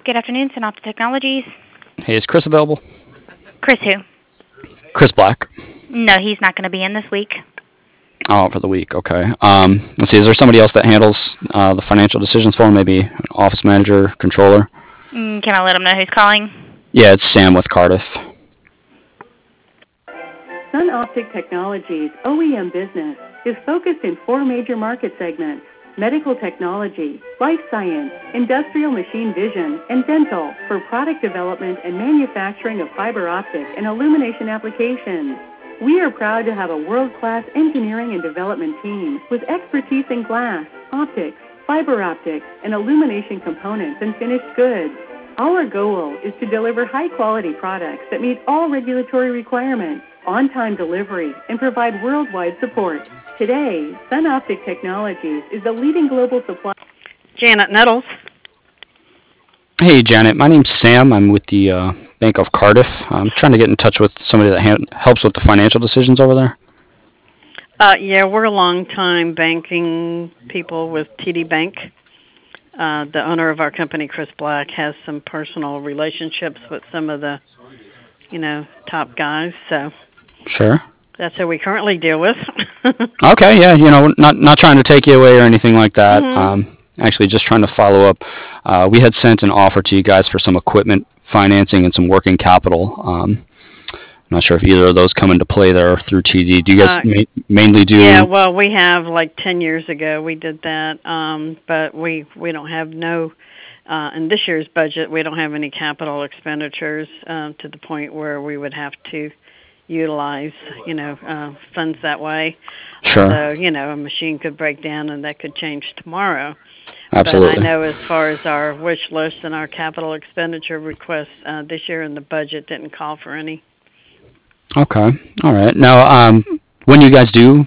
Good afternoon, Synopta Technologies. Hey, is Chris available? Chris who? Chris Black. No, he's not going to be in this week. Oh, for the week. Okay. Let's see. Is there somebody else that handles the financial decisions for him? Maybe an office manager, controller? Can I let him know who's calling? Yeah, it's Sam with Cardiff. SunOptic Technologies OEM business is focused in four major market segments: medical technology, life science, industrial machine vision, and dental for product development and manufacturing of fiber optic and illumination applications. We are proud to have a world-class engineering and development team with expertise in glass, optics, fiber optics, and illumination components and finished goods. Our goal is to deliver high-quality products that meet all regulatory requirements, on-time delivery, and provide worldwide support. Today, SunOptic Technologies is the leading global supplier. Janet Nettles. Hey, Janet. My name's Sam. I'm with the Bank of Cardiff. I'm trying to get in touch with somebody that helps with the financial decisions over there. Yeah, we're a long-time banking people with TD Bank. The owner of our company, Chris Black, has some personal relationships with some of the, top guys. So Sure. that's who we currently deal with. Okay, yeah, not trying to take you away or anything like that. Mm-hmm. Actually, just trying to follow up. We had sent an offer to you guys for some equipment financing and some working capital. I'm not sure if either of those come into play there through TD. Do you guys mainly do? Yeah, well, we have 10 years ago we did that, but we don't have in this year's budget we don't have any capital expenditures to the point where we would have to utilize funds that way. Sure. So a machine could break down and that could change tomorrow. Absolutely. But I know as far as our wish list and our capital expenditure requests this year in the budget didn't call for any. Okay. All right. Now, when you guys do,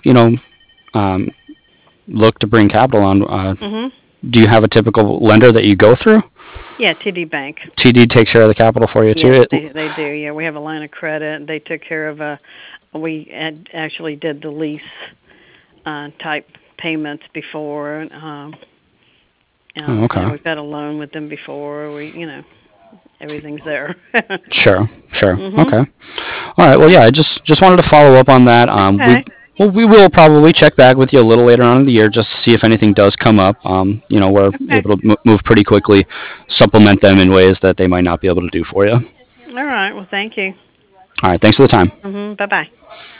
look to bring capital on, do you have a typical lender that you go through? Yeah, TD Bank. TD takes care of the capital for you too? Yes, they do. Yeah, we have a line of credit. They took care of we actually did the lease type payments before. Okay. We've got a loan with them before. Everything's there. Sure. Mm-hmm. Okay. All right. Well, yeah, I just wanted to follow up on that. Okay. We will probably check back with you a little later on in the year just to see if anything does come up. We're able to move pretty quickly, supplement them in ways that they might not be able to do for you. All right. Well, thank you. All right. Thanks for the time. Bye-bye.